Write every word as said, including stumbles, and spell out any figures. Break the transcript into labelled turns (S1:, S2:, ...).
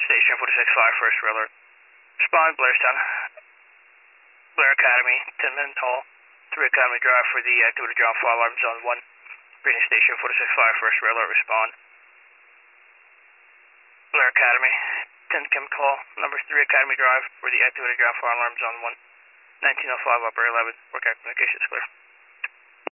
S1: Station forty-six five, first railroad. Respond, Blairstown. Blair Academy, ten Minute Hall, three Academy Drive for the activity ground fire alarm zone one. Greeting Station forty-six five, first railroad, respond. Blair Academy, ten Chemical Hall, number three Academy Drive for the activity ground fire alarm zone one. nineteen oh five, upper eleven, work out communications clear.